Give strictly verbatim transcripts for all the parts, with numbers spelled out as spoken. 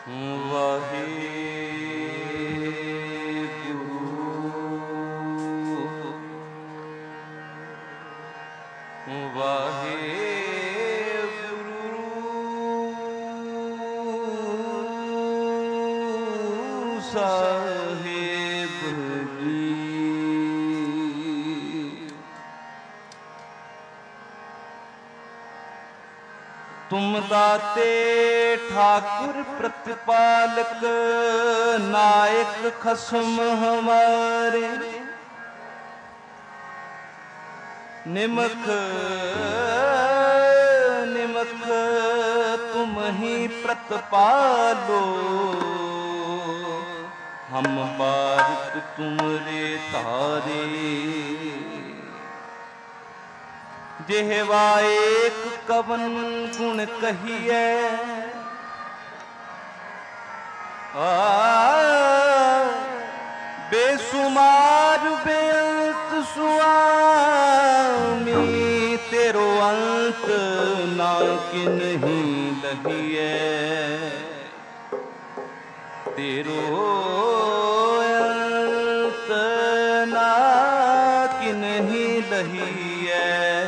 तुम दाते ठाकुर प्रतिपालक नायक खसम हमारे, निमख निमख तुम ही प्रतिपालो, हम बारिक तुमरे तारे। जेहवा एक कवन गुण कहिए, बेसुमार बेअंत सुआमी, तेरो अंत ना कि नहीं लहिए, तेरो अंत ना कि नहीं लहिए।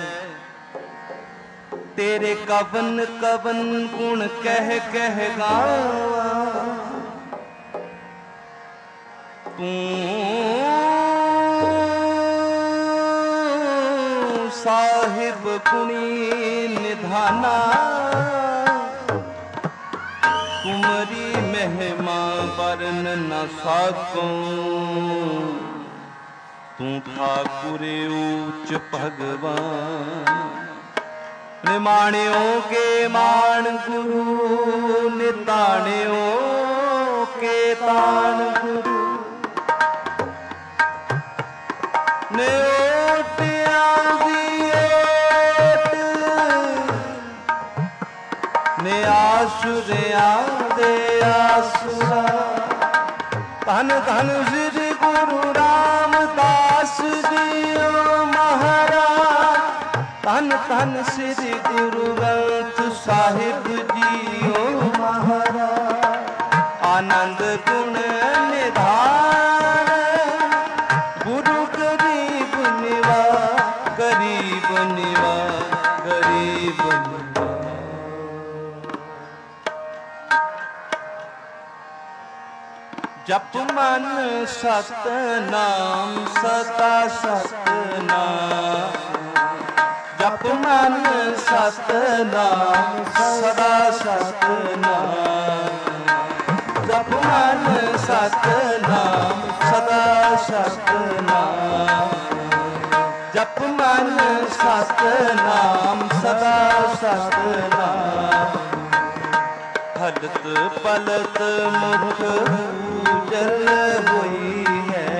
तेरे कवन कवन गुण कह कह गावा, तू साहिब गुणी निधाना, तुम्हारी महिमा वरन न साकूं, तू ठाकुर ऊच भगवान। निमाणियों के मान गुरु, निताणियों के तान गुरु, नेओटियां दी ओट, ने आसुरियां दे आसुरा। धन धन श्री गुरु रामदास जी महाराज, धन धन श्री गुरु ग्रंथ साहिब जी ओ महाराज। आनंद गुण निधान, गुरु गरीब निवा, गरीब निवा, गरीब निवा। जप मन सतनाम सदा सतनाम, जप मन सतनाम सदा सतनाम, जप मन सतनाम सदा सतनाम, जप मन सतनाम सदा सतनाम। हलत पलत मुख उजल हुई है,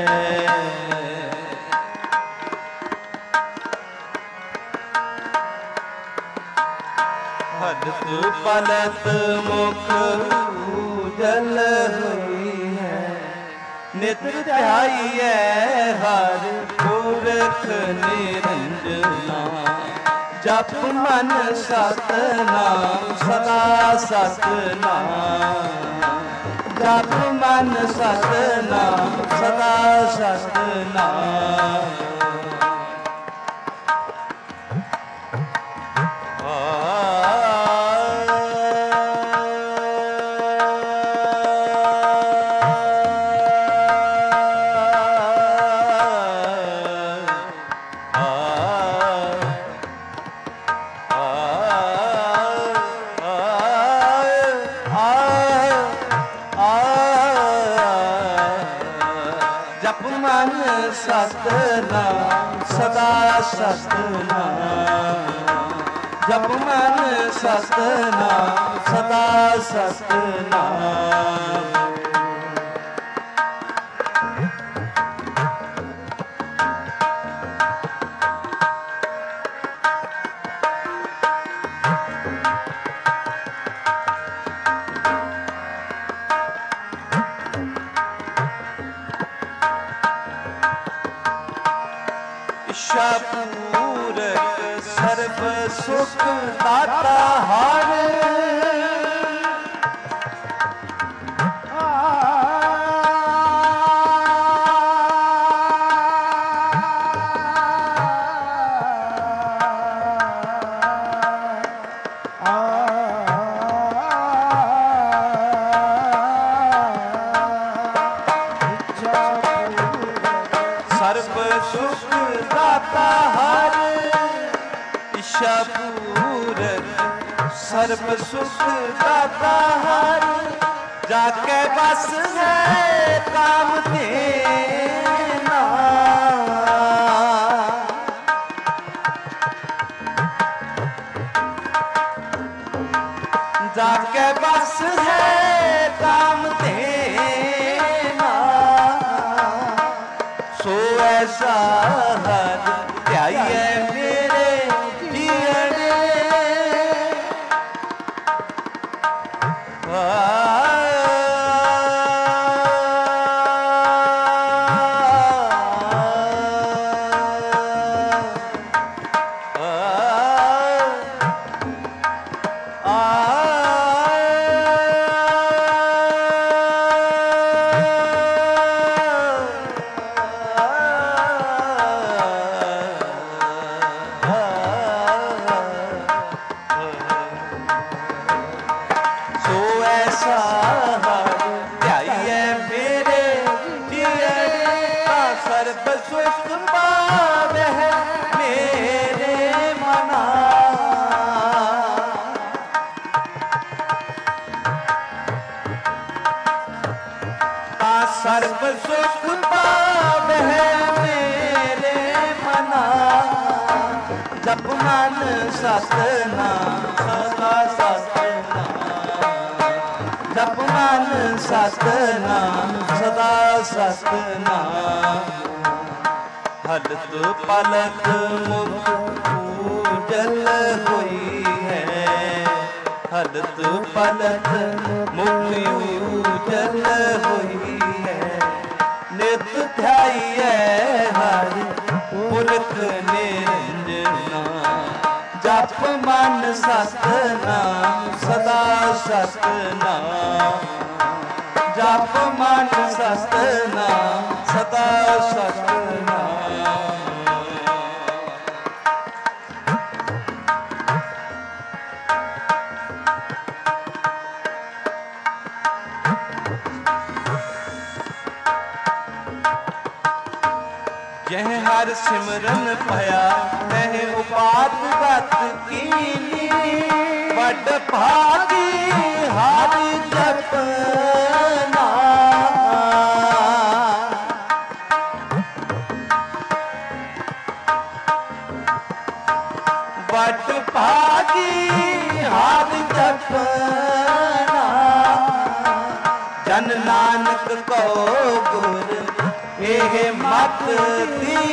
हलत पलत मुख उजल हुई है। नित ध्याइए हर पुरख निरंजना, जप मन सतनाम सदा सतनाम, जप मन सतनाम सदा सतनाम। सतनाम सदा सतनाम, जप मन सतनाम सदा सतनाम। पूरक सर्व सुख दाता हार, सुख दाता हर इच्छा पूरन सर्व सुख दाता हर जाके बस है काम देना जाके बस है काम देना सो ऐसा हर ध्याइए मेरे जीने सर्व सुख पावे मेरे मना जप मन सतनाम सदा सतनाम जप मन सतनाम सदा सतनाम हलत पलक मुख पूजल हुई है हलत पलक मुख पूजल हुई नित ध्याइए हर पुरख निरंजना जप मन सतनाम सदा सतनाम जप मन सतनाम सदा सतनाम जह हर सिमरन पया तह उपात गत कीनी बड़ भागी हर जपना बड़ भागी हर जपना जन नानक को गुर एह मत दी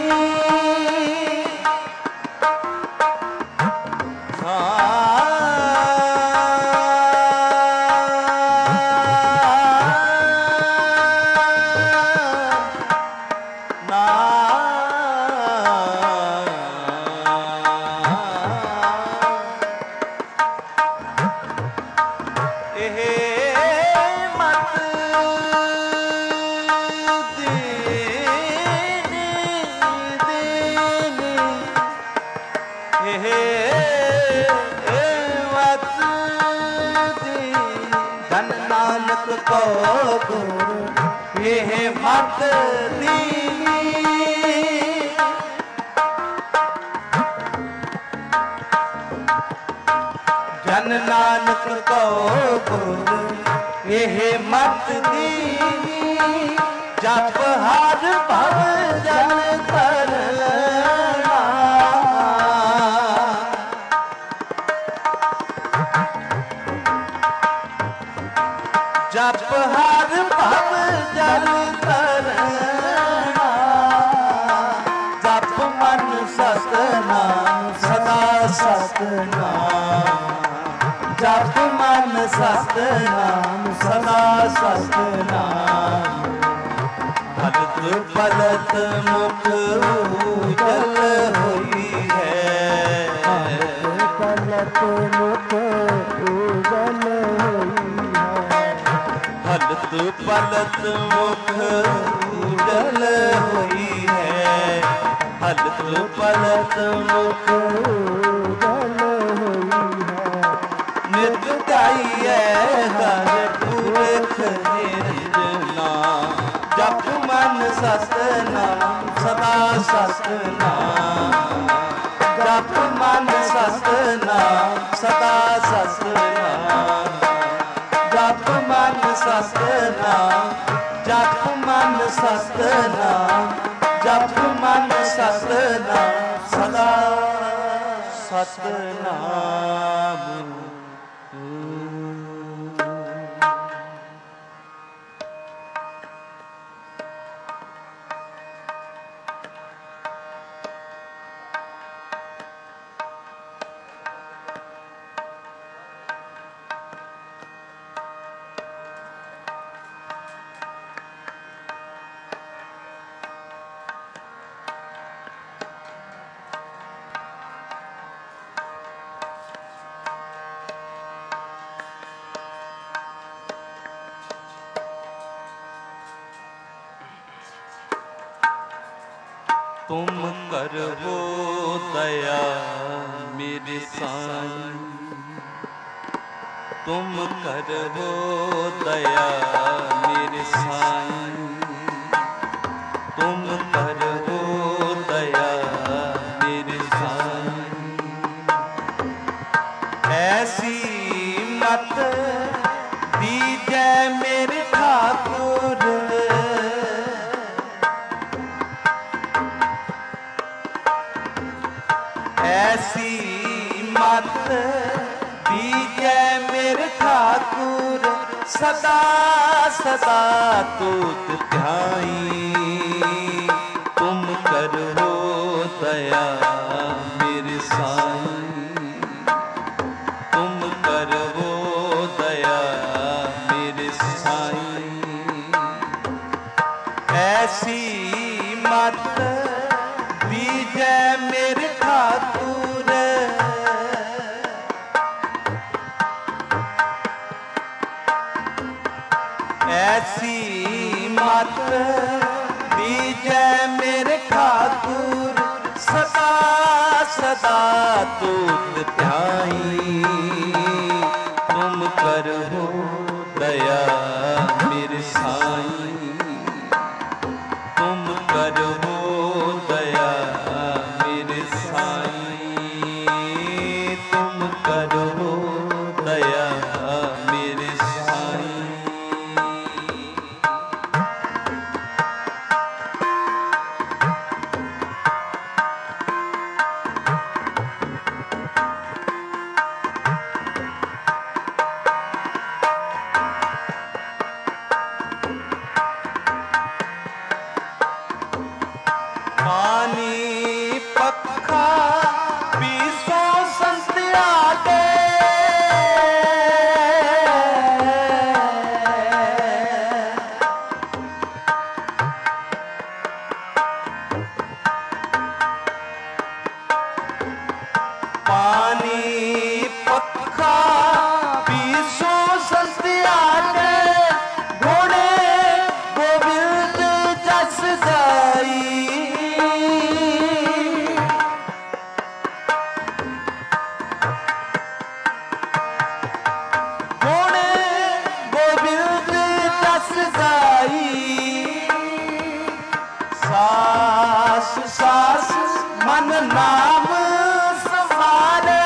धन नानक को गुरु यह मत दीनी धन नानक को गुरु यह मत दीनी जप हर भव जन करना जप हर भव जल करना जप मन सतनाम सदा सतनाम जप मन सतनाम सदा सतनाम हलत पलत मुख उजल हुई है पलत मुख उजल हलत पलत मुख उजल हुई है हलत पलत मुख उजल हुई है नित गाइए हर पुरख निर्जना जप मन सतनाम सदा सतनाम जप मन सतनाम सदा सतनाम जप मन सतनाम जप मन सतनाम जप मन सतनाम सदा सतनाम। तुम करवो दया मेरे साईं तुम करवो दया मेरे साईं तुम करवो दया मेरे साईं ऐसी मत दीजै मेरे ठाकुर ऐसी मत दीजै मेरे ठाकुर सदा सदा तूत ध्याई तुम करो दया मेरे साईं तुम करो दया मेरे साईं ऐसी मत दीजै मेरे ठाकुर ऐसी मत दीजै मेरे ठाकुर सदा सदा तूत ध्याई तुम करो दया मेरे साईं तुम करो दया मेरे साईं तुम करो दया मेरे साईं। पानी पक्खा पीसो संत आगे पानी पक्खा पीसो संत आगे घोड़े गोविंद जस जाई सास सास मन नाम सवारे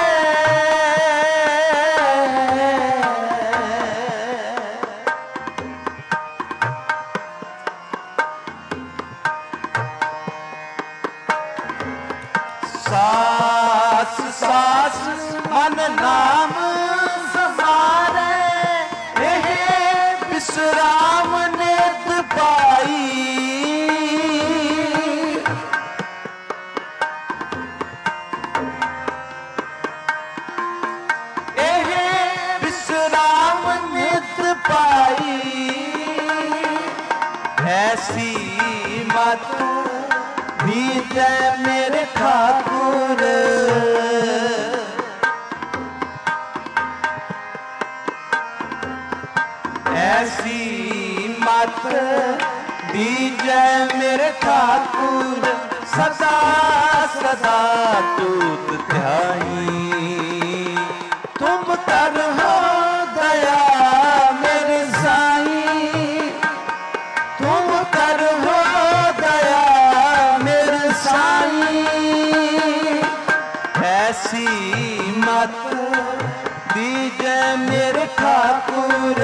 सास सास मन नाम सवारे विश्राम नित पाई विश्राम नित पाई ऐसी मत दीजै मेरे ठाकुर ऐसी मत दीजै मेरे ठाकुर सदा सदा तूत ध्याई तुम करो दया मेरे साईं तुम करो दया ऐसी मत दीजे मेरे ठाकुर,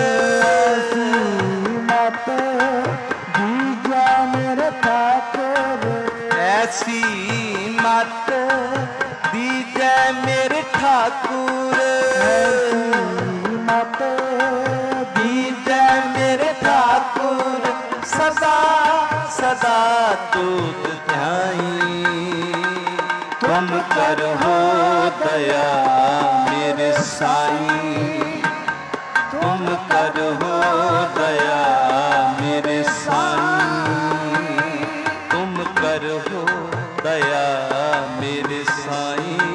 मत दीजे मेरे ठाकुर, ऐसी मत दीजे मेरे ठाकुर, मत दीजे मेरे ठाकुर, सदा सदा दूत ध्याई। तुम करो दया मेरे साईं, तुम करो दया मेरे साईं, तुम करो दया मेरे साईं।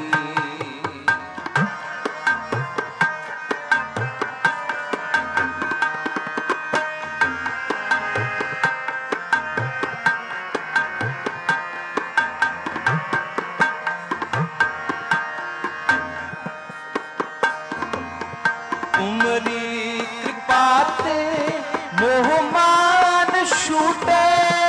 तुमरी कृपा ते मोह मान छूटे,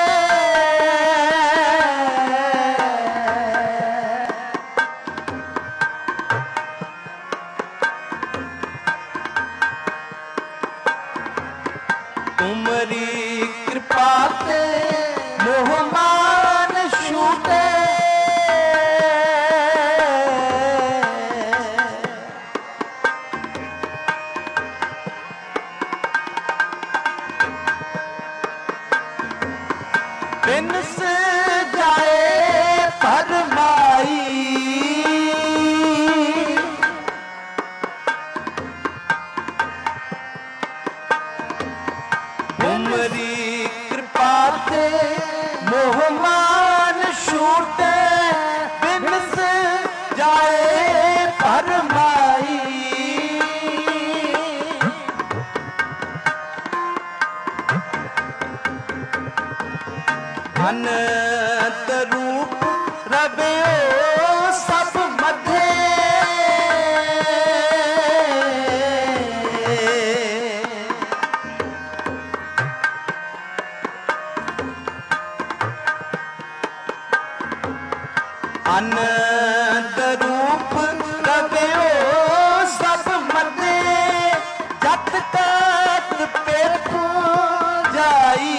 तुमरी कृपा ते मोह मान छूटे, बिन से जाए फरमाई, तुमरी कृपा ते मोह मान छूटे, बिन से जाए फरमाई। अनंत रूप रबियो सब मध्य, अनंत रूप रबियो सब मध्य, जत तत पेखो जाई।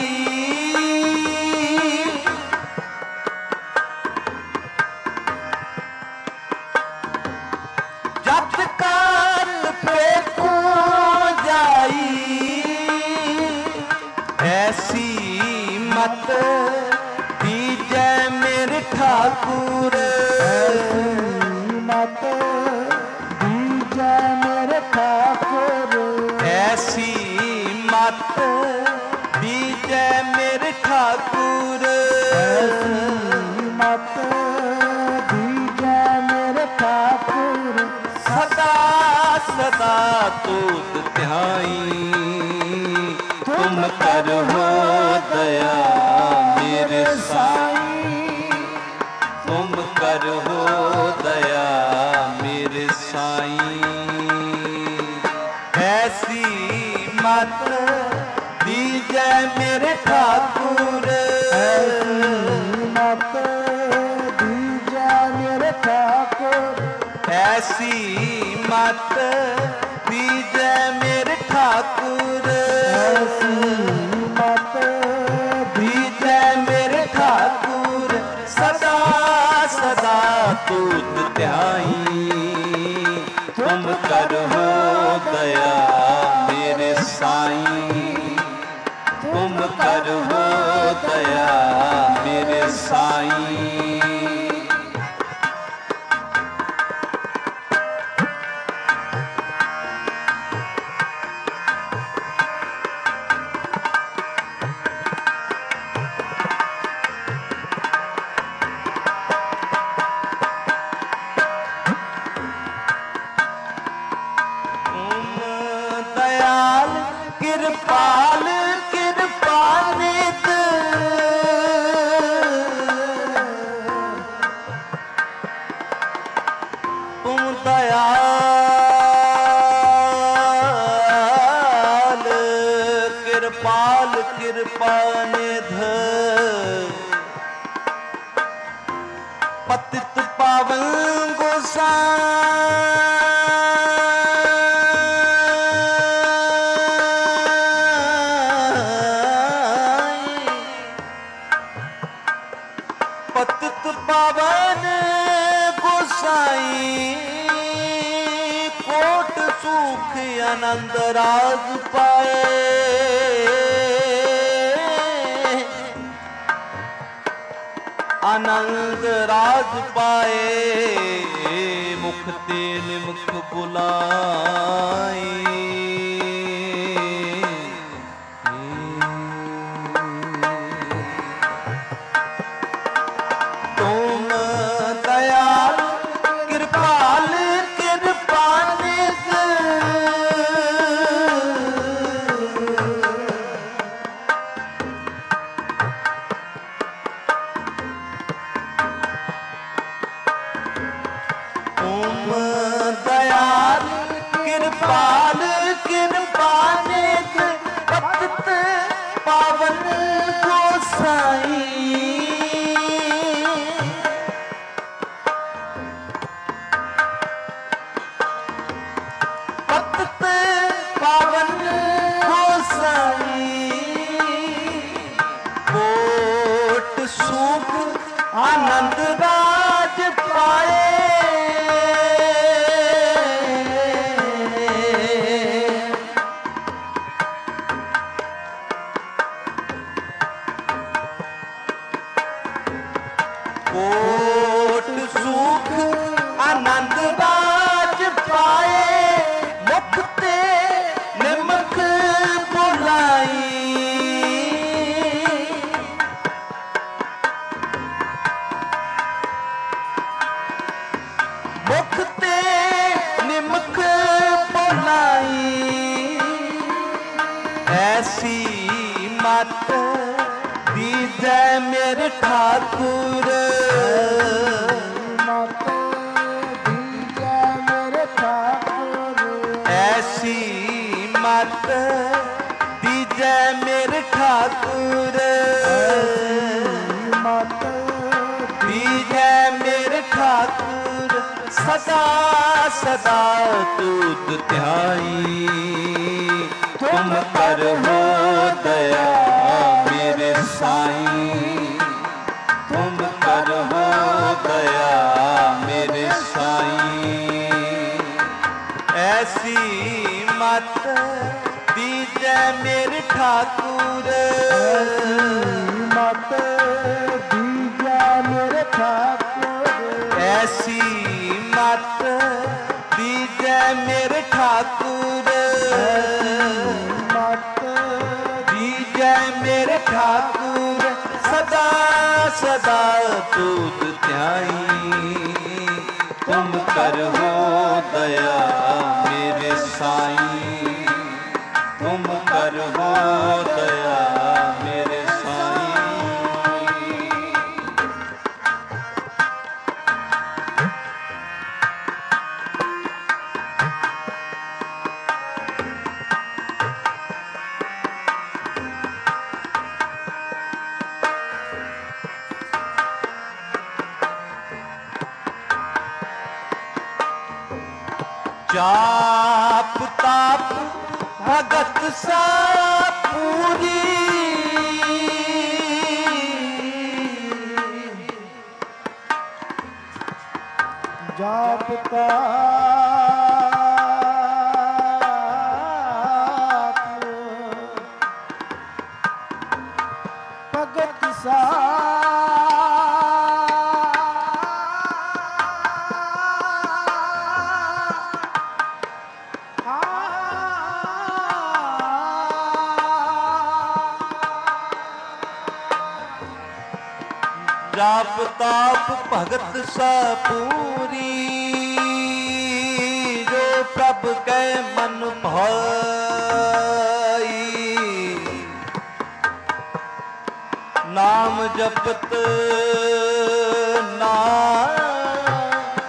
जत काल पेखो जाई, ऐसी मत दीजे मेरे ठाकुर, मत दीजे मेरे ठाकुर, ऐसी मत दीजे मेरे ठाकुर, मत दीजे मेरे ठाकुर, सदा सदा दूत ध्याई। तुम करो दया मेरे साईं, तुम करो दया मेरे साईं। ऐसी मत दीजे मेरे ठाकुर, मत दीजे मेरे ठाकुर, ऐसी मत दीजे मेरे ठाकुर, मत दीजे मेरे ठाकुर, सदा सदा दूत ध्याई। तुम करो दया मेरे साईं, तुम करो दया मेरे साईं। दयाल कृपाल कृपानित, तुम दयाल कृपाल कृपानिध, पतित पावन गोसाई पतित पावन गोसाई कोट सुख आनंद राज पाए आनंद राज पाए मुख ते निमुख बुलाई तुम दयाल कृपाल कृपानिध तुम दयाल कृपाल कृपानिध पतित पावन गोसाई पतित पावन गोसाई कोट सुख आनंद राज पाए कोट सुख आनंद राज पाए मुख ते निमक बुलाई मुख ते निमक बुलाई ऐसी मत दीजै मेरे ठाकुर मत दीजै मेरे ठाकुर ऐसी मत दीजै मेरे ठाकुर मत दीजै मेरे ठाकुर सदा सदा दूध ध्याई तुम कर हो दया मेरे साईं तुम कर हो दया मेरे साईं ऐसी मत दीजै मेरे ठाकुर मत दीजै मेरे ठाकुर ऐसी मत दीजै मेरे ठाकुर मत दीजै मेरे ठाकुर सदा सदा दूध ध्याई तुम कर हो दया मेरे साईं तुम कर हो दया मेरे साईं जाप ताप भगत सा पूरी जाप ताप भगत सा जाप ताप भगत सा पूरी जो प्रभ कै मन भाई नाम जपत नाम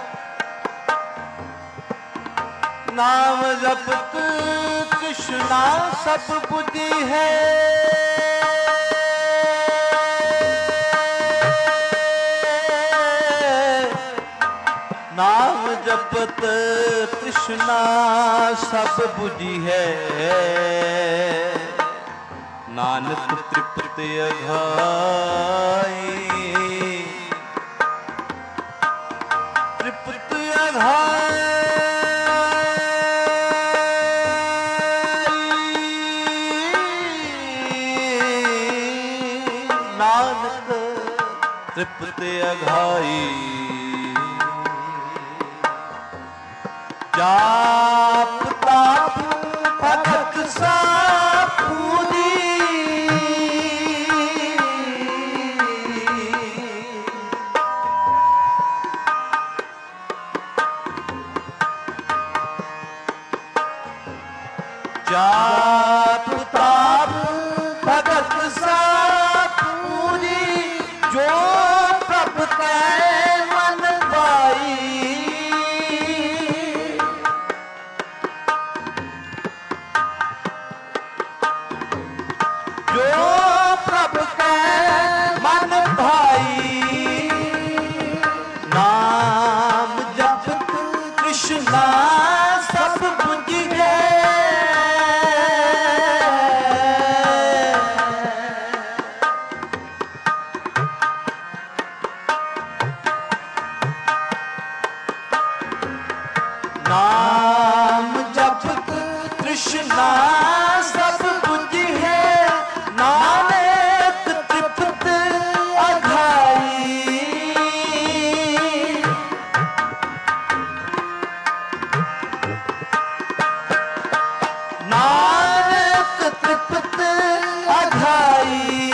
नाम जपत कृष्णा सब बुद्धि है नाम जपत तृष्णा सब बुझी है, नानक तृप्त अघाई। तृप्त अघाई नानक तृप्त अघाई। जाप ताप भगत सा पूरी, जाप ताप भगत सा पूरी, जो प्रभु कै मन पाई। जो प्रभु कै मन भाई, नाम जपत कृष्णा सब बुझ है। नाम जपत कृष्णा सब बुझ है, नानक तृप्त अघाई। नानक तृप्त अघाई।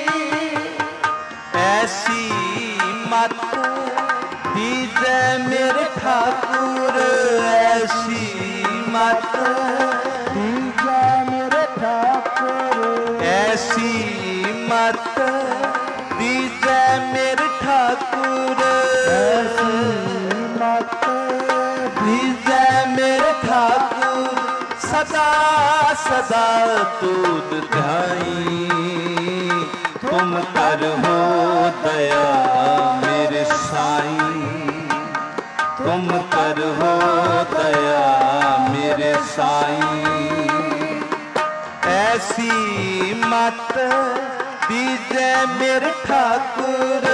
ऐसी मत दीजै मेरे ठाकुर, ऐसी मत दीजै मेरे ठाकुर, ऐसी मत दीजै मेरे ठाकुर, ऐसी मत दीजै मेरे ठाकुर। सदा सदा दूध ध्याई, तुम कर हो दया मेरे साईं, तुम कर हो दया मेरे साईं। ऐसी मत दीजै मेरे ठाकुर,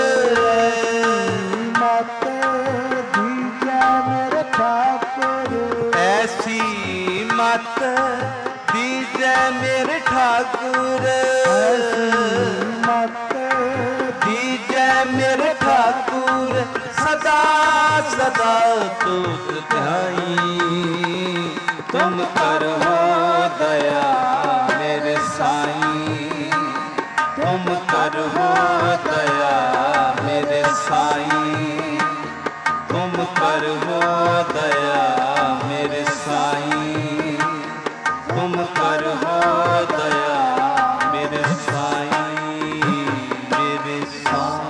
मत दीजै मेरे ठाकुर, ऐसी मत दीजै मेरे ठाकुर, मत दीजै मेरे ठाकुर। सदा सदा दूध ध्याई, तुम कर हो दया मेरे साईं, तुम कर हो दया मेरे साईं, तुम कर हो दया मेरे साईं, तुम कर हो दया मेरे साईं, मेरे साईं।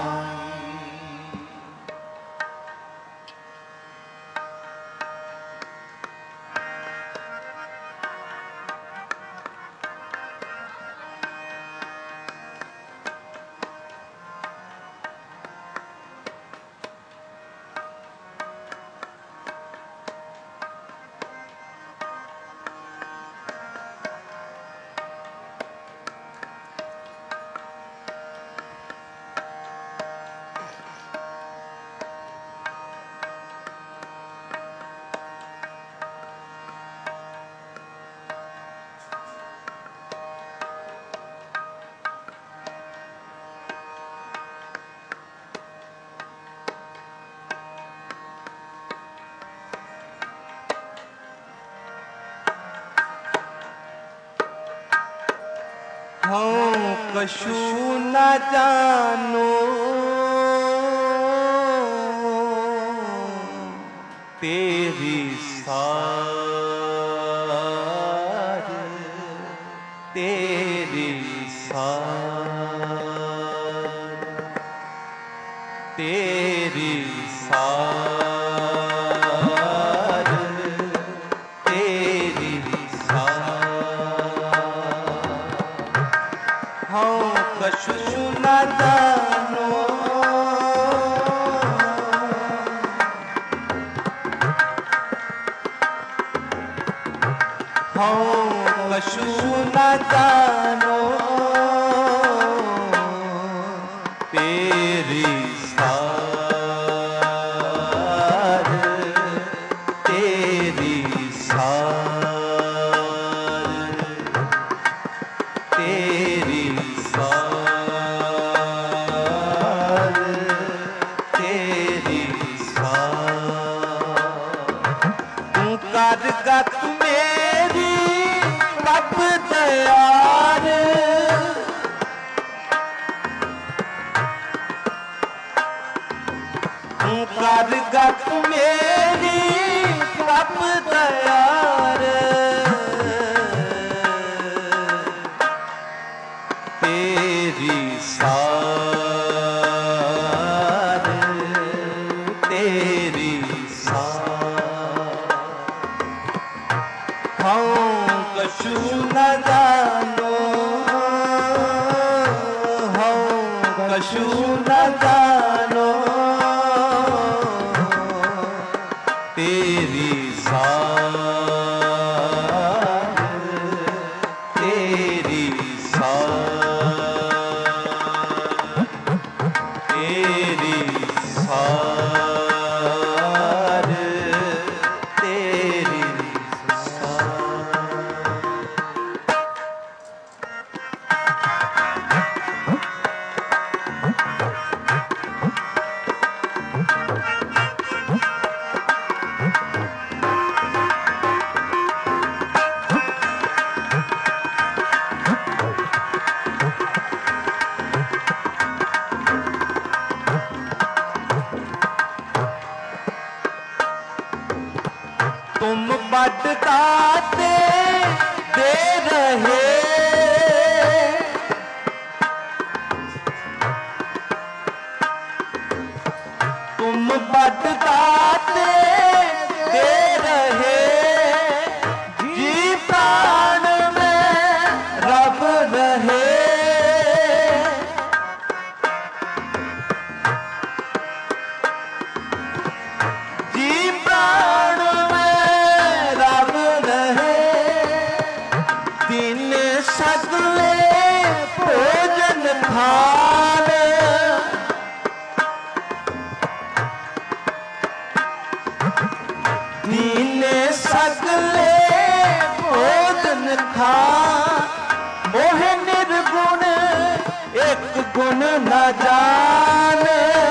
हूँ कछु न जानो तेरी सार, तेरी सार, तेरी सार, तेरी हूँ कछु न जानो हूँ कछु न जानो तेरी सार तेरी सार तेरी सार तेरी सार तू कर गत मेरी कब तैयार तू कर गत मेरी कब तैयार तेरी सार तेरी सार हूँ कछु न जानो हूँ कछु न जानो तेरी सार तेरी सार तेरी सार तेरी तुम बड़ दाते दे रहे तुम बड़ दाते दे रहे जी प्राण में रब रहे जी प्राण दिन सगले भोजन खान दिन सगले भोजन खान मोह निर्गुण एक गुण न जान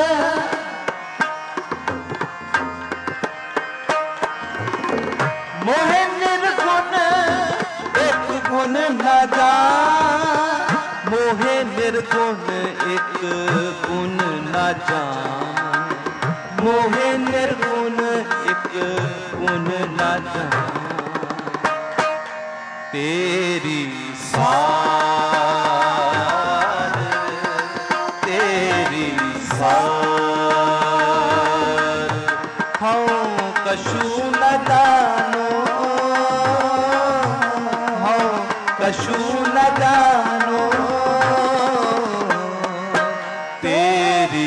मोह निर्गुण गुण न जान मोहे निर्गुण एक गुण न जान मोहे निर्गुण एक गुण न जान तेरी सार तेरी सार हूँ कछु न जानो कछु न जानो तेरी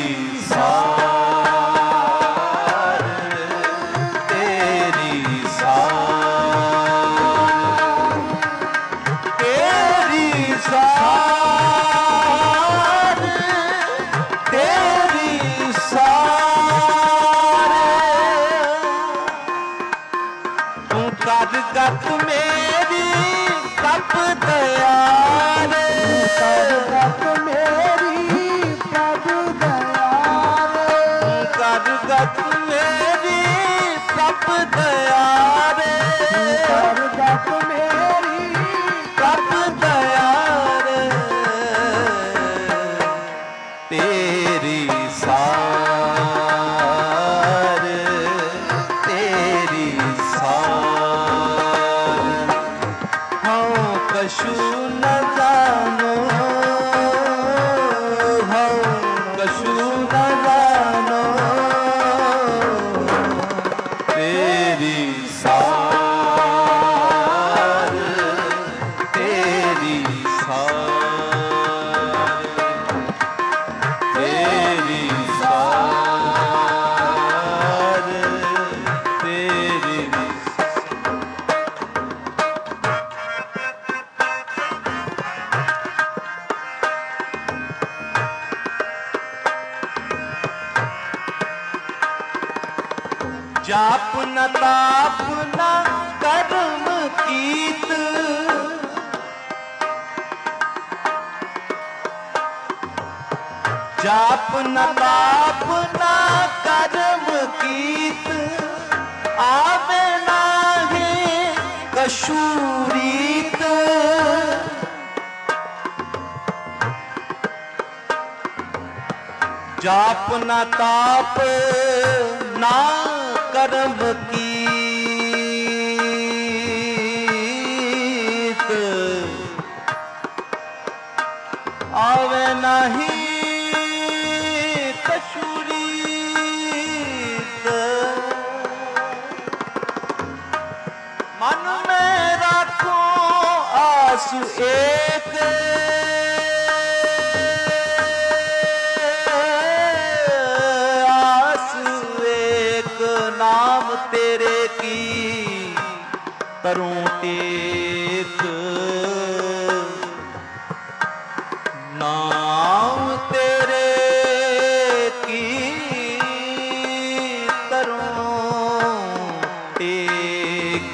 सार तेरी सार तेरी सार तेरी सार तू कर गत मेरी कब तैयार कर गत मेरी कब तैयार कर गत मेरी कब तैयार कर गत मेरी कब तैयार तेरी सार तेरी सार हूँ कछु न जानो हूँ कछु न जानो तेरी सार तेरी सार तेरी सार तेरी जाप न ताप न कर्म कीत, जाप न ताप न कर्म कीत, आवे नाहि कछु रीत। जाप न ताप ना कर्म कीत, आवे नाही कछु रीत। मन में राखो आस एक, नाम तेरे की करूं टेक, नाम तेरे की करूं टेक।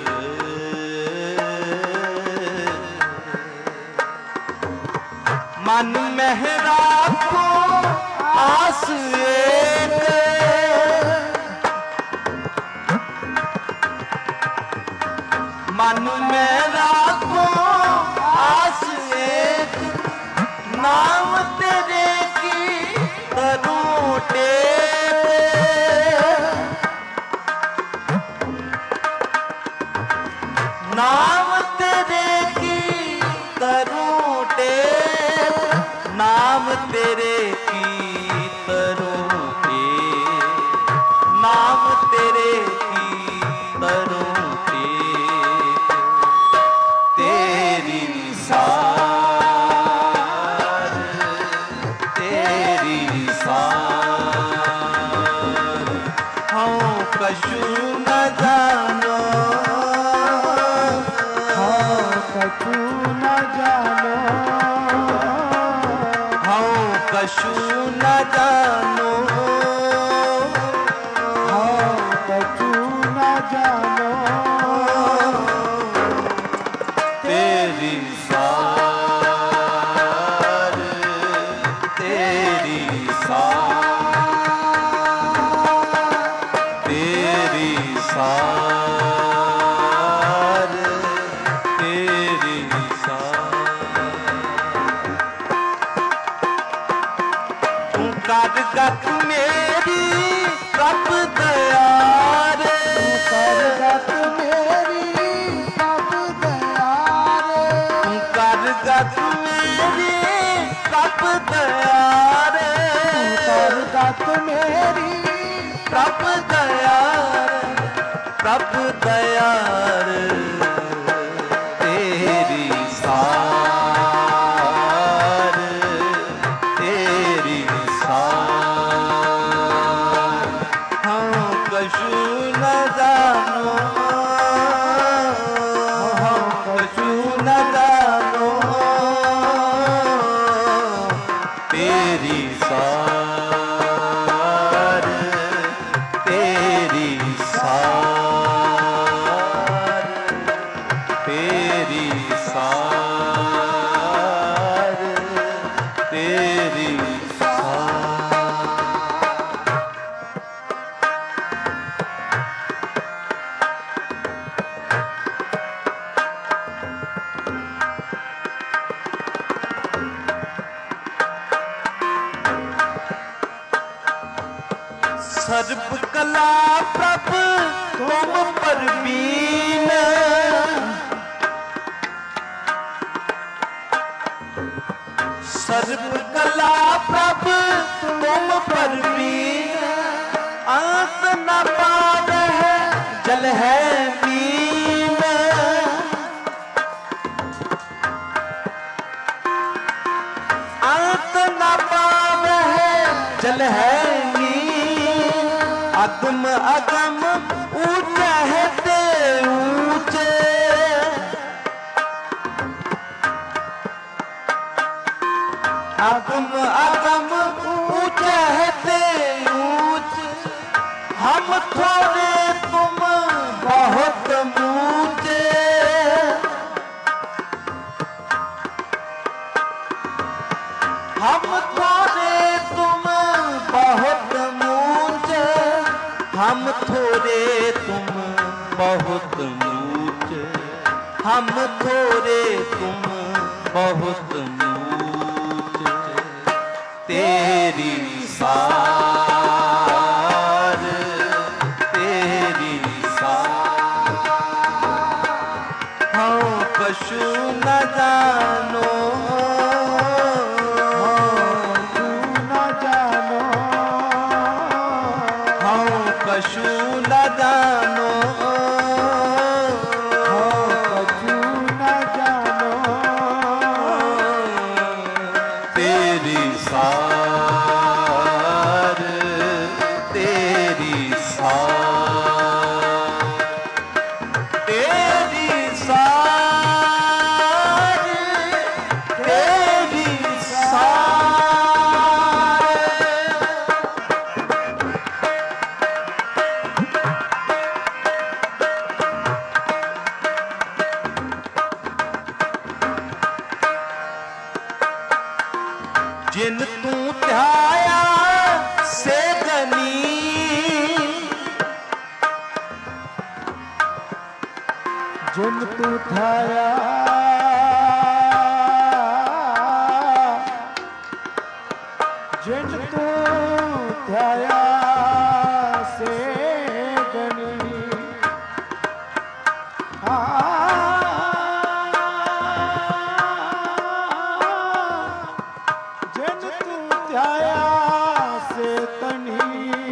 मन में राखो आस एक, मन में राखो आस एक, नाम तेरे की करूं टेक, नाम तेरे की करूं टेक, नाम तेरे की करूं टेक, नाम तेरे की करूं कछु न जानो, हाँ कछु न जानो, हाँ कछु न जानो, हाँ कछु न जानो। तेरी सार, तेरी सार, तेरी सार, तेरी सार। तू कर गत मेरी प्रभ दया रे, तू कर गत मेरी प्रभ दया रे, तू कर गत मेरी प्रभ दया रे, तू कर गत मेरी प्रभ दया रे, प्रभ दया रे। तेरी सार, तेरी सार, हम कछु न जानो, हम कछु न जानो, तेरी सार, तेरी सार, तेरी सार, तेरी सार। सर्व कला प्रभ तुम परवीन, सर्व कला प्रभ तुम परवीन, अंत न पावे जल है मीन, अंत न पावे जल है मीन, अगम अगम ऊंचे है ते ऊंचे, अगम अगम ऊंचे है ते ऊंचे, हम हम थोड़े तुम बहुत ऊंचे, हम थोड़े तुम बहुत ऊंचे, हम थोड़े तुम बहुत ऊंचे, हम थोड़े तुम बहुत ऊंचे, तेरी सार तेरी सार हाँ कछु न जानो, कछु न जानो, कछु न जानो, तेरी सार तेरी सार तेरी सार तेरी सार जिन तू ध्याया से गनी, जिन तू ध्याया जिन तू ध्याया से गनी, जिन तू ध्याया से तनी,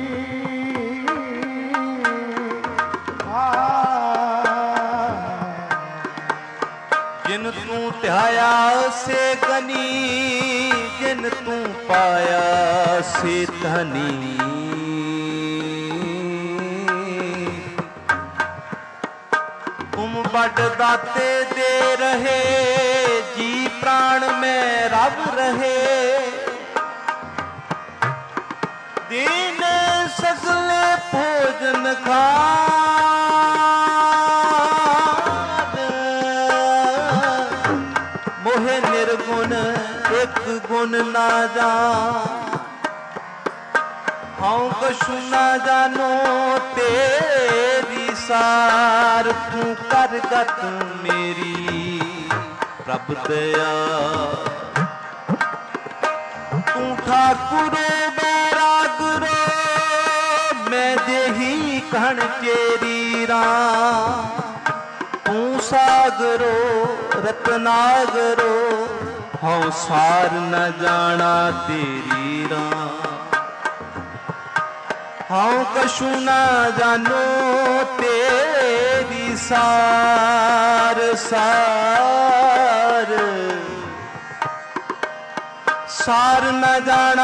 जिन तू ध्याया से गनी, जिन तू पाया से धनी, तुम बड़ दाते दे रहे, जी प्राण में रब रहे, दीन सगले भोजन खाद, मोहे निर्गुण एक गुण ना जान, हाँ कछु ना जानो, तेरी सार तू कर गत मेरी प्रभ दया, तू ठाकुरो बैरागरो, मैं देही कण चेरी राम, तू सागरो रत्नागरो, हाँ सार न जाना तेरी राम, हाँ कछु न जानो, तेरी सार सार सार न जाना,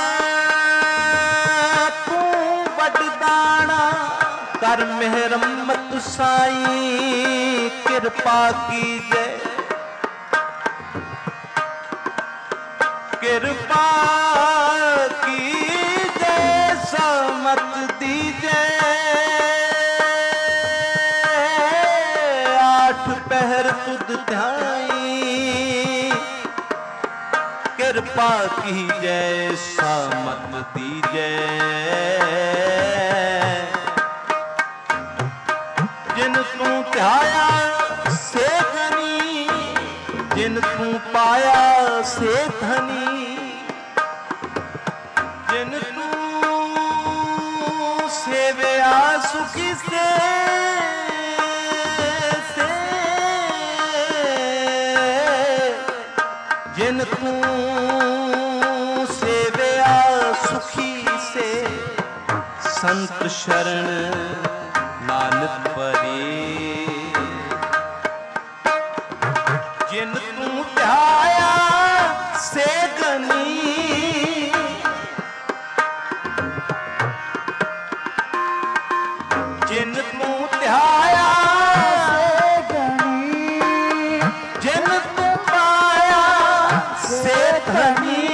तू बड़ दाना, कर मेहरमत साईं कृपा कीजे, कृपा कीजे समत दीजे, आठ पहर तुद ध्याई, कृपा कीजे समत दीजे, जिन तू ध्याया से धनी, जिन तू पाया से धनी, जिन तू सेवया सुखी से, से जिन तू सेवया सुखी से, संत शरण नानक परे, जिन तू ध्याया से गनी, जिन तू ध्याया से गनी, जिन तू पाया से धनी,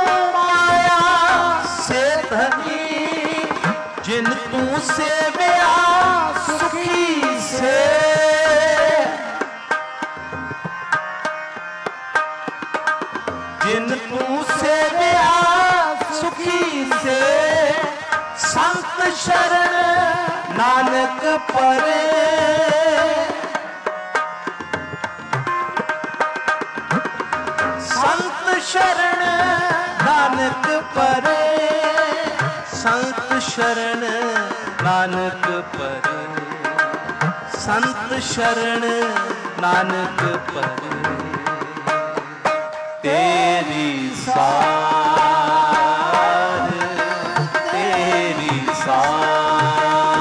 ਪਾਇਆ ਸੇ ਧਨੀ ਜਿਨ ਤੂੰ ਸੇਵਿਆ ਸੁਖੀ ਸੇ ਜਿਨ ਤੂੰ ਸੇਵਿਆ ਸੁਖੀ ਸੇ ਸੰਤ ਸ਼ਰਨ ਨਾਨਕ ਪਰੇ ਸੰਤ ਸ਼ਰਨ ਨਾਨਕ ਪਰੇ ਸੰਤ ਸ਼ਰਨ ਨਾਨਕ ਪਰੇ ਸੰਤ ਸ਼ਰਨ ਨਾਨਕ ਪਰੇ ਤੇਰੀ ਸਾਰ ਤੇਰੀ ਸਾਰ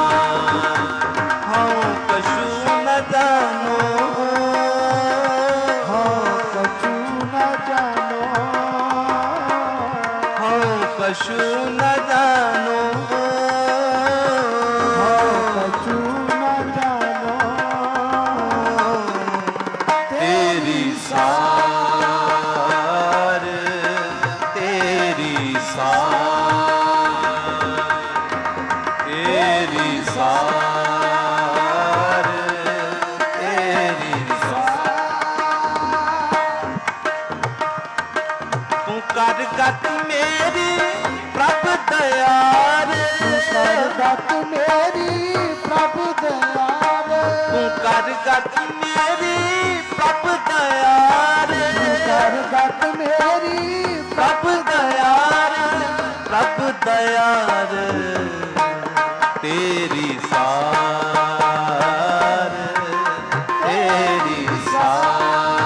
ਹਉ ਕਛੂ ਨ ਜਾਨੋ ਹਉ ਕਛੂ ਨ ਜਾਨੋ ਹਉ ਕਛੂ ਨ ਜਾਨੋ ਹਉ ਕਛੂ ਨ ਜਾਨੋ ਤੇਰੀ ਸਾਰ ਤੇਰੀ ਸਾਰ ਤੇਰੀ ਸਾਰ ਤੇਰੀ ਤੂੰ ਕਰ ਗਤ ਮੇਰੀ ਪ੍ਰਭ ਦਇਆਰ ਕਰ ਗਤ ਮੇਰੀ ਪ੍ਰਭ ਦਇਆਰ ਤੂੰ ਕਰ ਗਤ ਮੇਰੀ ਪ੍ਰਭ ਦਇਆਰ ਕਰ ਗਤ ਮੇਰੀ ਪ੍ਰਭ ਦਇਆਰ ਪ੍ਰਭ ਦਇਆਰ ਤੇਰੀ ਸਾਰ ਤੇਰੀ ਸਾਰ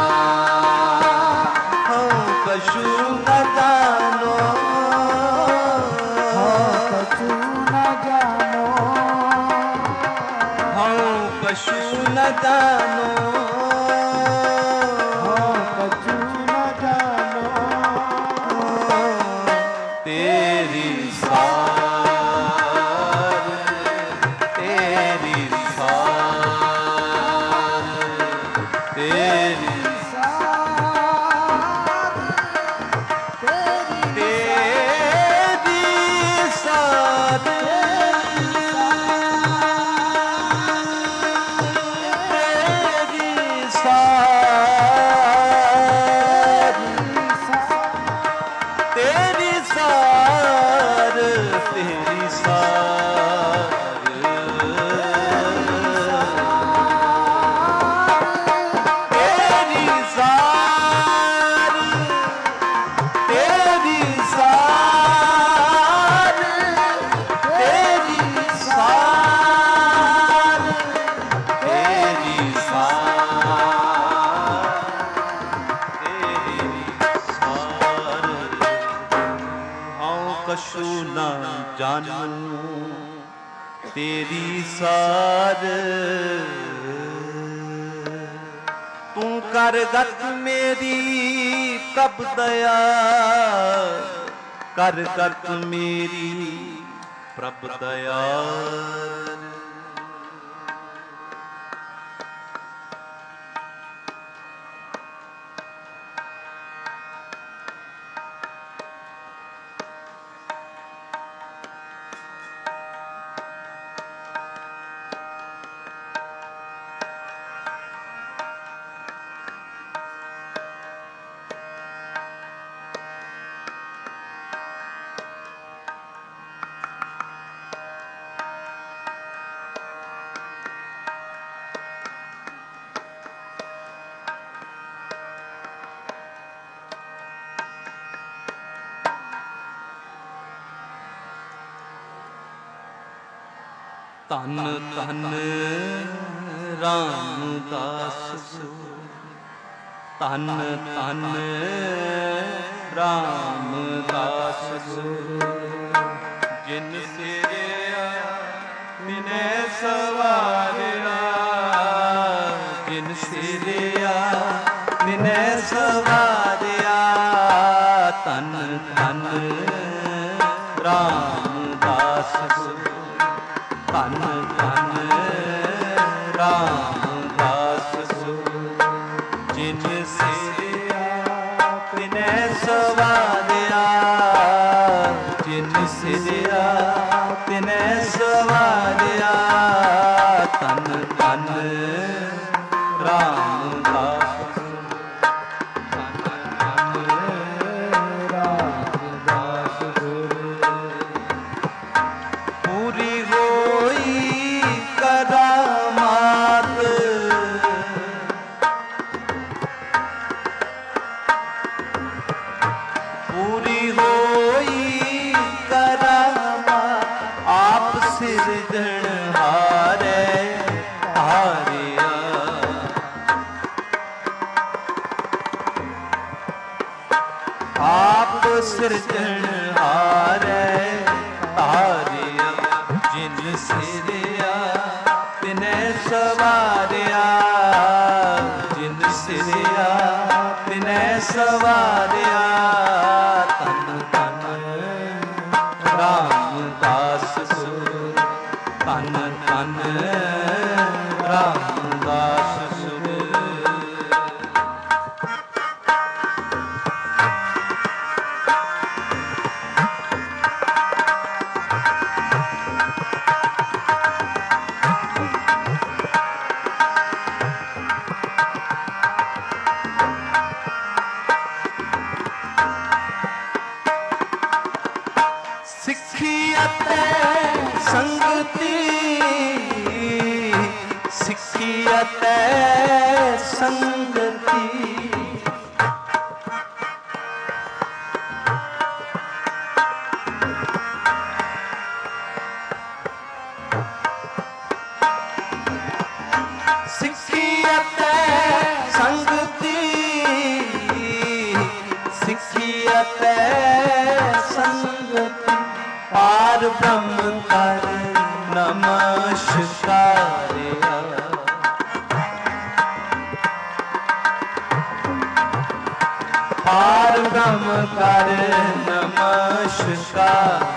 ਹਉ ਕਛੂ ਨ ਜਾਨੋ ਹਉ ਕਛੂ ਨ ਜਾਨੋ ਹਉ ਕਛੂ ਨ ਜਾਨੋ ਹਉ ਕਛੂ ਨ ਜਾਨੋ ਤੇਰੀ ਸਾਰ ਤੇਰੀ ਸਾਰ ਤੇਰੀ ਤੇਰੀ ਸਾਰ ਤੇਰੀ ਸਾਰ ਤੇਰੀ ਸਾਰ ਤੇਰੀ ਸਾਰ ਤੇਰੀ ਸਾਰ ਤੇਰੀ ਸਾਰ ਤੇਰੀ ਸਾਰ ਤੇਰੀ ਸਾਰ ਤੇਰੀ ਸਾਰ ਹਉ ਕਛੂ ਨ ਜਾਨੂ ਤੇਰੀ ਸਾਰ ਤੂੰ ਕਰ ਗਤ ਮੇਰੀ ਪ੍ਰਭ ਦਇਆ ਕਰ ਗਤ ਮੇਰੀ ਪ੍ਰਭ ਦਇਆ ਧੰਨ ਧੰਨ ਰਾਮਦਾਸ ਧੰਨ ਧੰਨ ਰਾਮਦਾਸ ਜਿਨ ਸਿਰਿਆ ਤਿਨੈ ਸਵਾਰਿਆ ਜਿਨ ਸਿਰਿਆ ਤਿਨੈ ਸਵਾਰਿਆ ਧੰਨ ਧੰਨ ਰਾਮਦਾਸ ਧੰਨ ਧੰਨ ਰਾਮਦਾਸ ਜਿਨ ਸਿਰਿਆ ਤਿਨੈ ਸਵਾਰਿਆ ਜਿਨ ਸਿਰਿਆ ਤਿਨੈ ਸਵਾਰਿਆ। ਤਨ ਤਨ ਰਾਮਦਾਸ ਸਿਰਜਣ ਹਾਰੈ ਤਾਰਿਆ। ਜਿਨ ਸਿਰਿਆ ਤਿਨੈ ਸਵਾਰਿਆ। ਜਿਨ ਸਿਰਿਆ ਤਿਨੈ ਸਵਾਰਿਆ। ਤਨ ਤਨ ਰਾਮਦਾਸ ਸੁਰ। ਤਨ ਤਨ ਰਾਮਦਾਸ ਸੁਰ। ਸਿੱਖੀ ਅਤੇ ਸੰਗਤੀ। ਸਿੱਖੀ ਅਤੇ ਸੰਗਤੀ। ਸਿੱਖੀ ਅਤੇ ਸੰਗਤੀ। ਸਿੱਖੀ ਅਤੇ ਸੰਗਤੀ। ਪਾਰ ਬ੍ਰਹਮ ਕਰ ਨਮਸਕਾਰਿਆ। ਪਾਰ ਬ੍ਰਹਮ ਕਰ ਨਮਸਕਾਰਿਆ।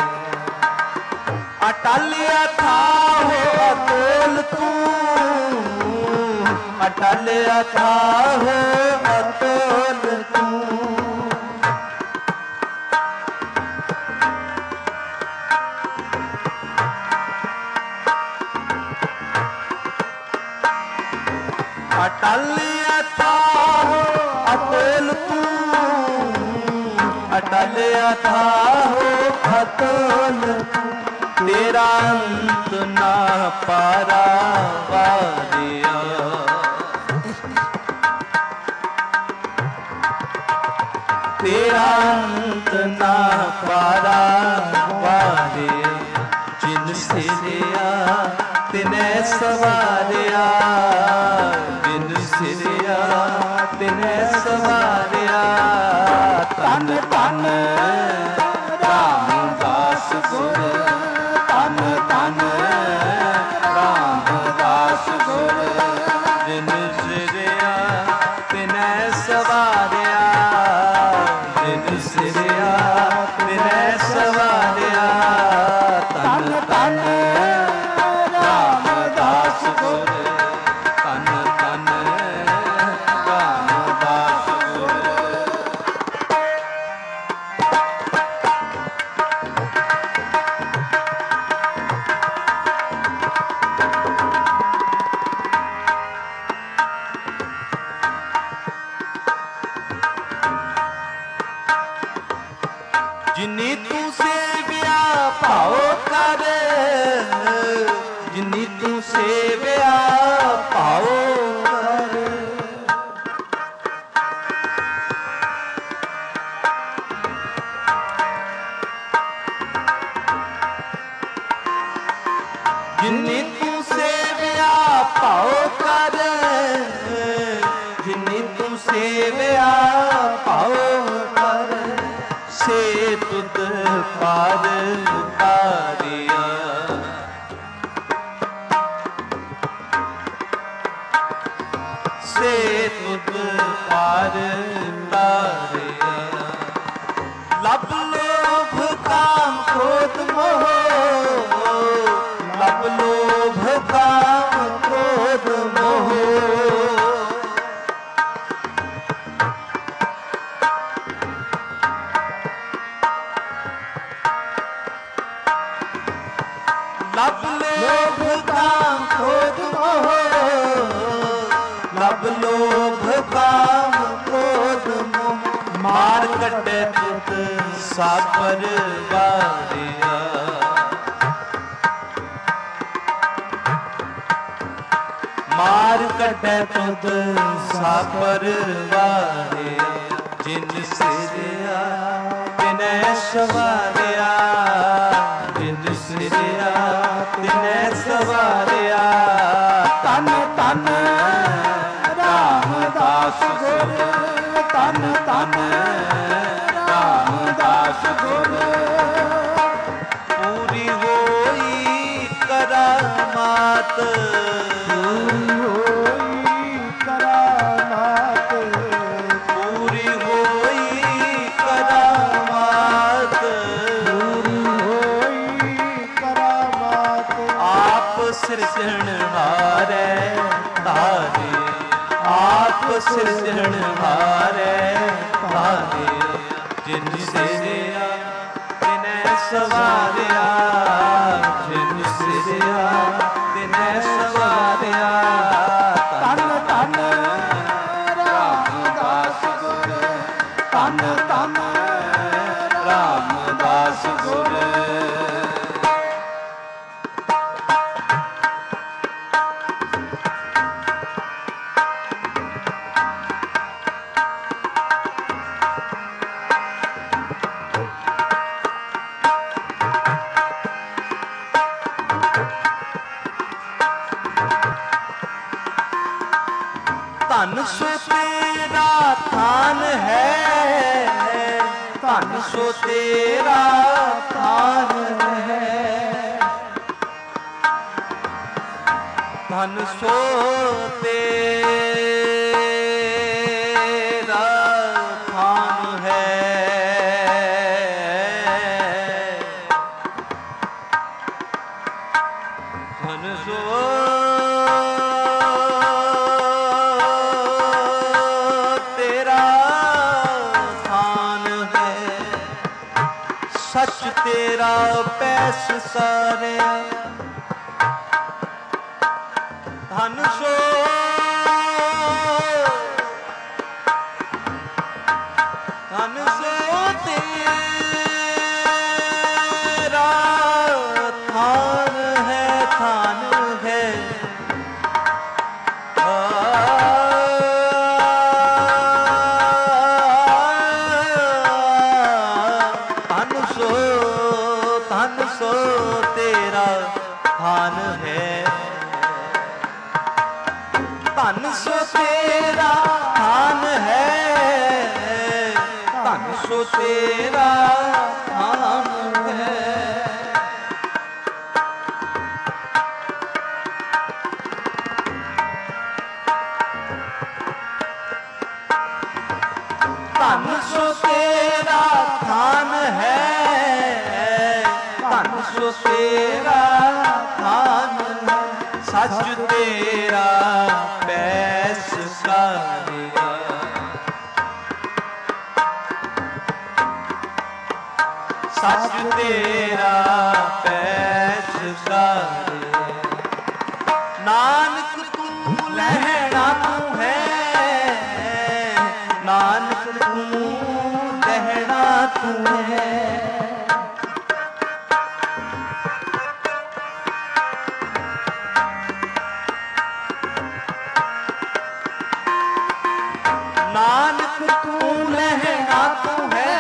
ਅਟਲ ਅਥਾਹੁ ਅਤੁਲ ਤੂੰ। ਅਟਲ ਅਥਾਹੁ ਅਤੁਲ ਤੂੰ। ਅਟਲ ਅਥਾਹੁ ਅਤੁਲ ਤੂੰ। ਅਟਲ ਅਥਾਹੁ ਅਤੁਲ ਤੂੰ। ਤੇਰਾ ਅੰਤ ਨਾ ਪਾਰਾਵਾਰਿਆ। ਤੇਰਾ ਅੰਤ ਨਾ ਪਾਰਾਵਾਰਿਆ। ਜਿਨ ਸਿਰਿਆ ਤਿਨੈ ਸਵਾਰਿਆ। ਜਿਨ ਸਿਰਿਆ ਤਿਨੈ ਸਵਾਰਿਆ। ਤਨ ਤਨ ਰਾਮਦਾਸ ਗੁਰ। ਤਨ ਤਨ ਰਾਮਦਾਸ ਗੁਰ। ਜਿਨ ਸਿਰਿਆ ਤਿਨੈ ਸਵਾਰਿਆ। ਜਿਨ ਸਿਰਿਆ ਤਿਨੈ ਸਵਾਰਿਆ। ਤਨ ਤਨ ਰਾਮਦਾਸ ਗੁਰ। ਤਨ ਤਨ ਰਾਮਦਾਸ ਗੁਰ। ਜਿਨੀ ਤੂੰ ਸੇਵਿਆ ਭਾਉ ਕਰ। ਜਿਨੀ ਤੂੰ ਸੇਵਿਆ ਭਾਉ ਕਰ। ਜਿਨੀ ਤੂੰ ਸੇਵਿਆ ਭਾਉ ਕਰ। ਜਿਨੀ ਤੂੰ ਸੇਵਿਆ ਭਾਉ ਕਰ। ਸੇ ਤੁਧ ਪਾਰ ਉਤਾਰਿਆ। ਸੇ ਤੁਧ ਪਾਰ ਉਤਾਰਿਆ। ਲਬ ਲੋਭ ਕਾਮ ਕ੍ਰੋਧ ਮੋਹ। ਲਬ ਲੋਭ ਕਾਮ ਕ੍ਰੋਧ ਮੋਹ। ਲਬ ਲੋਭ ਕਾਮ ਕ੍ਰੋਧ ਮੋਹ, ਲਬ ਲੋਭ ਕਾਮ ਕ੍ਰੋਧ ਮੋਹ, ਮਾਰ ਕੱਢੇ ਤੁਧ ਸਾਬਰ ਵਾਰਿਆ। ਮਾਰ ਕੱਢੇ ਤੁਧ ਸਾਬਰ ਵਾਰਿਆ। ਜਿਨ ਸਿਰਿਆ ਤਿਨੈ ਸਵਾਰਿਆ, ਜਿਨ ਸਿਰਿਆ ਤਿਨੈ ਸਵਾਰਿਆ। ਤਨ ਤਨ ਰਾਮਦਾਸ ਗੁਰ, ਤਨ ਤਨ ਰਾਮਦਾਸ ਗੁਰ। ਪੂਰੀ ਹੋਈ ਕਰਾਮਾਤ, ਪੂਰੀ ਹੋਈ ਕਰਾਮਾਤ, ਪੂਰੀ ਹੋਈ ਕਰਾਮਾਤ। ਪੂਰੀ ਹੋਈ ਕਰਾਮਾਤ। ਆਪ ਸਿਰਜਣਹਾਰੈ ਧਾਰੇ, ਆਪ ਸਿਰਜਣਹਾਰੈ ਧਾਰੇ। ਜਿਨ ਸਿਰਿਆ ਤਿਨੈ ਸਵਾਰਿਆ, ਜਿਨ ਸਿਰਿਆ ਤਿਨੈ ਸਵਾਰਿਆ। ਤਨ ਤਨ ਰਾਮਦਾਸ ਗੁਰ, ਤਨ ਤਨ ਰਾਮਦਾਸ ਗੁਰ। ਧਨ ਸੋ ਤੇਰਾ ਥਾਨ ਹੈ, ਧਨ ਸੋ ਤੇਰਾ ਥਾਨ ਹੈ। ਧਨ ਸੋ ਤੇਰਾ ਥਾਨ ਹੈ। ਧਨ ਸੋ ਸੱਚ ਤੇਰਾ ਪੈਸ ਸਾਰਿਆ। ਧਨ ਸੋ ਧਨ ਸੋ ਤੇਰਾ ਥਾਨ ਹੈ, ਥਾਨ ਹੈ। ਧਨ ਸੋ ਤੇਰਾ ਥਾਨ ਹੈ, ਧਨ ਸੋ ਤੇਰਾ ਥਾਨ ਹੈ, ਧਨ ਸੋ ਤੇਰਾ ਥਾਨ ਹੈ। ਧਨ ਸੋ ਤੇਰਾ ਥਾਨ ਹੈ, ਧਨ ਸੋ ਤੇਰਾ ਥਾਨ ਹੈ। ਸੱਚ ਤੇਰਾ ਪੈਸ ਸਾਰਿਆ, ਸੱਚ ਤੇਰਾ ਪੈਸ ਸਾਰਿਆ। ਨਾਨਕ ਤੂੰ ਲਹਿਣਾ ਤੂੰ ਹੈ, ਨਾਨਕ ਤੂੰ ਲਹਿਣਾ ਤੂੰ ਹੈ। ਨਾਨਕ ਤੂੰ ਲਹਿਣਾ ਤੂੰ ਹੈ,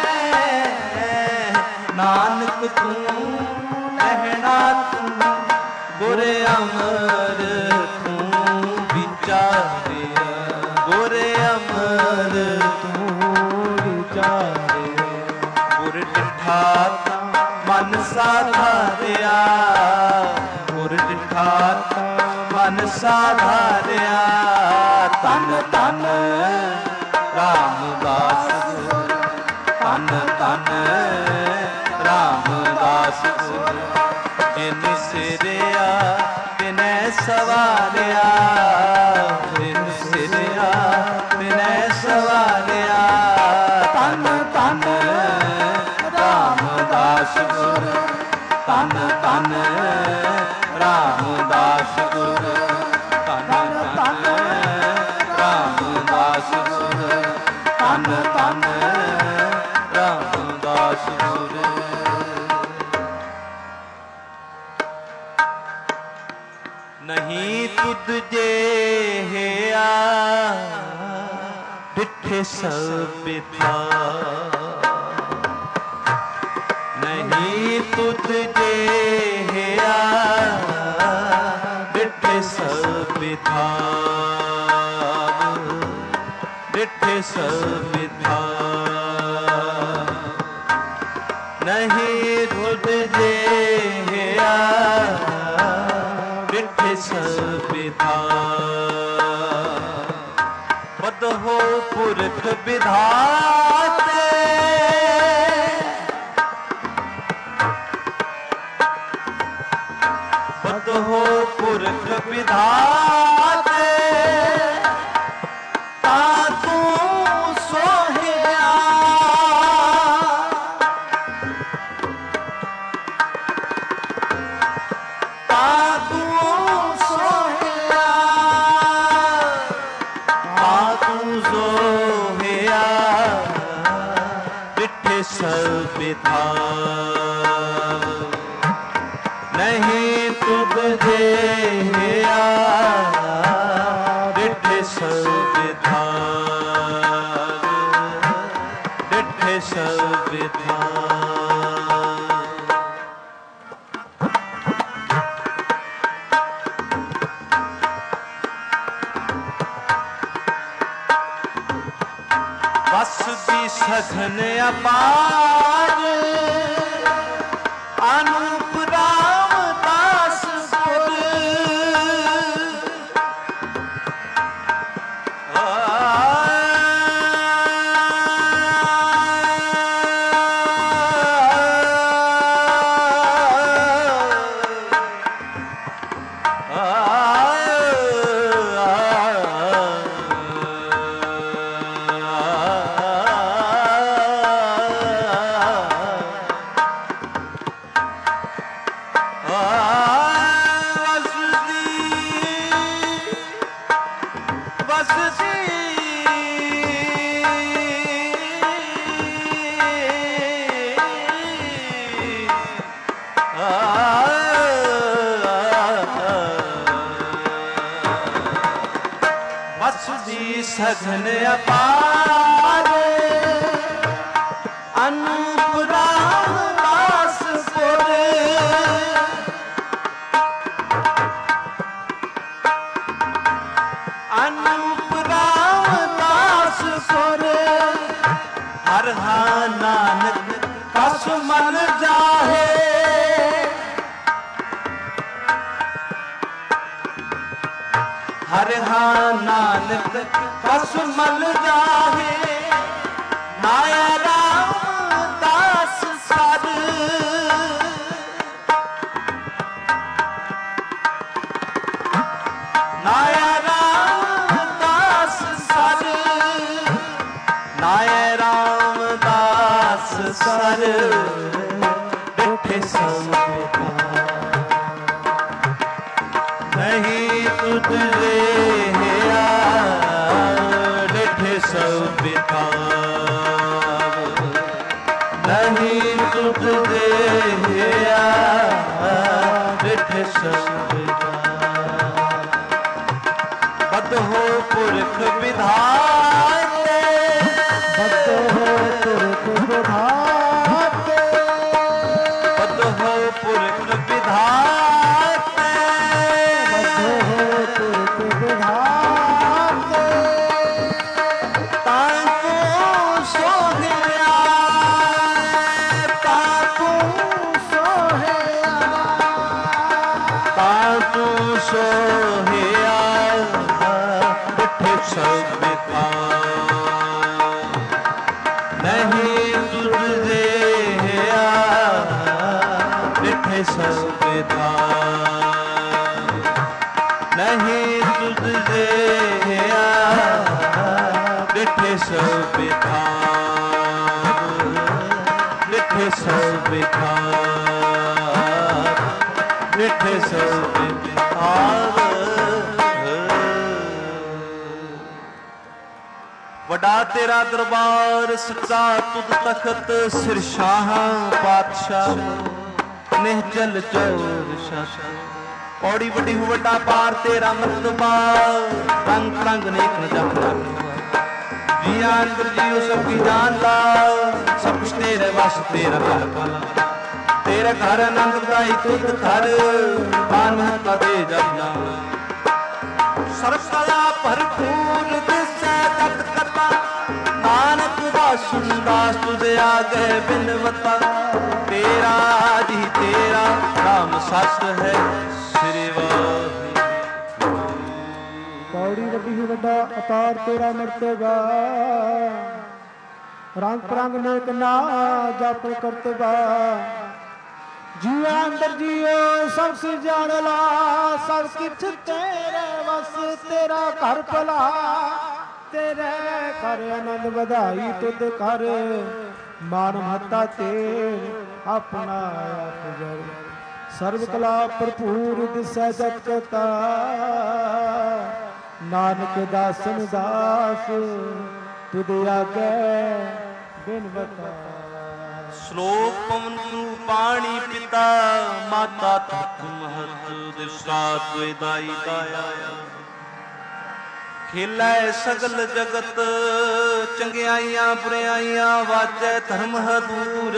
ਨਾਨਕ ਤੂੰ ਲਹਿਣਾ ਤੂੰ। ਗੁਰ ਅਮਰ ਤੂੰ ਵਿਚਾਰਿਆ, ਗੁਰ ਅਮਰ ਤੂੰ ਵਿਚਾਰਿਆ। ਗੁਰ ਡਿਠਾ ਮਨ ਸਾਧਾਰਿਆ, ਗੁਰ ਡਿਠਾ ਮਨ ਸਾਧਾਰਿਆ। ਤਨ ਤਨ ਰਾਮਦਾਸ ਗੁਰ, ਤਨ ਤਨ ਰਾਮਦਾਸ ਗੁਰ। ਜਿਨ ਸਿਰਿਆ ਤਿਨੈ ਸਵਾਰਿਆ, ਜਿਨ ਸਿਰਿਆ ਤਿਨੈ ਸਵਾਰਿਆ। ਤਨ ਤਨ ਰਾਮਦਾਸ ਗੁਰ, तन तन रामदास गुर तन तन रामदास गुर तन तन रामदास गुर। नहीं तुद जे हेया डिठे सब बिथा नहीं तुद जे हेया डिठे सब बिथा डिठे सब बिथा नहीं तुद जे हेया डिठे सब बिथा बद हो पुरख विधाते बद हो पुरख विधाते तातू सोहिया तातू सोहिया तातू सोहिया डिठे सब बिथा नहीं तुद जे हेया डिठे सब बिथा डिठे सब बिथा। बस दी सघन अपार अनूप रामदास गुर सघन अपार अनूप रामदास गुर अनूप रामदास गुर हर हा नानक कस मन जाहे हर हा नानक कस मल जाहे नाया रामदास सर नाया रामदास सर नाया रामदास सर डिठे सब नहीं तुझ रे हेया डिठे सब बिथा नहीं तुझ रे हेया डिठे सब बिथा बद हो पुरख विधाते बद हो पुरख विधाते बद हो पुरख विधाते सोहिया डिठे सब बिथा नहीं तुझ रे हेया डिठे सब बिथा नहीं तुझ रे हेया डिठे सब बिथा डिठे सब बिथा ਮਿੱਠੇ ਸੋਭਿਆਰ। ਵੱਡਾ ਤੇਰਾ ਦਰਬਾਰ ਸੱਚਾ ਤੁਧ ਤਖਤ ਸਿਰ ਸ਼ਾਹ ਪਾਤਸ਼ਾਹ ਨਿਹਚਲ ਚੌਰ ਸ਼ਾਹ। ਪੌੜੀ ਵੱਡੀ ਹੋ ਵੱਡਾ ਪਾਰ ਤੇਰਾ ਮਰਤਬਾ ਰੰਗ ਰੰਗ ਨੇਕ ਨ ਜਾਣਦਾ। ਜੀਆਂ ਅੰਦਰ ਜੀਉ ਸਭ ਕੀ ਜਾਣਦਾ ਸਭ ਕੁਛ ਤੇਰੇ ਵਸ ਤੇਰਾ ਘਰ ਪਾਲਾ। ਤੇਰੇ ਘਰ ਆਨੰਦ ਦਾਈ ਤੁਧ ਘਰ ਮਾਨ ਮਹਤਾ ਦੇ ਜਪਨਾ। ਸਰਬ ਕਲਾ ਭਰਪੂਰ ਦਿਸੈ ਜਤ ਕਰਤਾ ਨਾਨਕ ਦਾਸੁਨ ਦਾਸ ਤੁਝ ਆਗੇ ਬਿਨਵਤਾ। ਤੇਰਾ ਜੀ ਤੇਰਾ ਨਾਮ ਸੱਚ ਹੈ ਸ੍ਰੀ ਵਾਹਿਗੁਰੂ। ਪੌੜੀ ਵੱਡੀ ਹੀ ਵੱਡਾ ਅਤਾਰ ਤੇਰਾ ਮਰਤਬਾ ਰੰਗ ਰੰਗ ਨੇਕ ਨਾ ਜਪ ਕਰਤਬਾ। ਜੀਆ ਅੰਦਰ ਜੀਓ ਸਭ ਸੀ ਜਾਣ ਲਾ ਸਭ ਕਿਛ ਤੇਰੇ ਵਸ ਤੇਰਾ ਘਰ ਭਲਾ। ਤੇਰੇ ਘਰ ਆਨੰਦ ਵਧਾਈ ਤੁਧ ਕਰ ਮਾਨ ਮਹੱਤਾ ਤੇ ਆਪਣਾ ਆਪ ਜਰ। ਸਰਬ ਕਲਾ ਭਰਪੂਰ ਦਿਸੈ ਜਤ ਕਤਾ ਨਾਨਕ ਦਾਸਨ ਦਾਸ ਤੁਧ ਆਗੇ ਬਿਨਵਤਾ। ਸ਼ਲੋਕ ਪਵਨ ਤੂ ਪਾਣੀ ਪਿਤਾ ਮਾਤਾ ਤਤ ਮਹਤ ਦਿਸ਼ਾ ਤੁਇ ਦਾਈ ਦਾਇਆ। ਖੇਲੇ ਸਗਲ ਜਗਤ ਚੰਗਿਆਈਆਂ ਬੁਰਿਆਈਆਂ ਵਾਜੈ ਧਰਮ ਹਦੂਰ।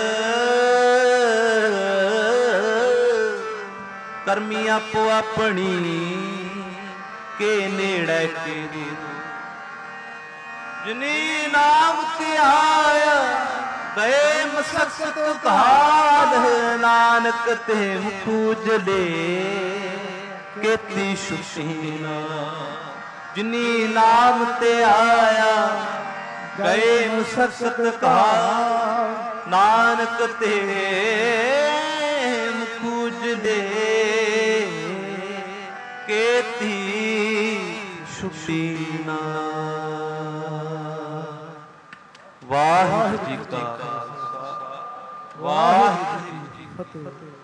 ਕਰਮੀ ਆਪੋ ਆਪਣੀ ਕੇ ਨੇੜੇ ਕੇ ਦੂਰ। ਜਿਨੀ ਨਾਮ ਧਿਆਇਆ ਗਏ ਮਸਕਤ ਕਾਲ ਨਾਨਕ ਤੇ ਮੁਖ ਉਜਲੇ ਕੀਤੀ ਸੁਖੀ ਨਾ। ਜਿਨੀ ਨਾਮ ਤੇ ਆਇਆ ਗਏ ਮਸਕਤ ਕਾਲ ਨਾਨਕ ਤੇ ਮੁਖ ਉਜਲੇ ਕੀਤੀ ਸੁਖੀ ਨਾ। ਵਾਹਿਗੁਰੂ ਜੀ ਕਾ ਖਾਲਸਾ ਵਾਹਿਗੁਰੂ ਜੀ ਕੀ ਫਤਿਹ।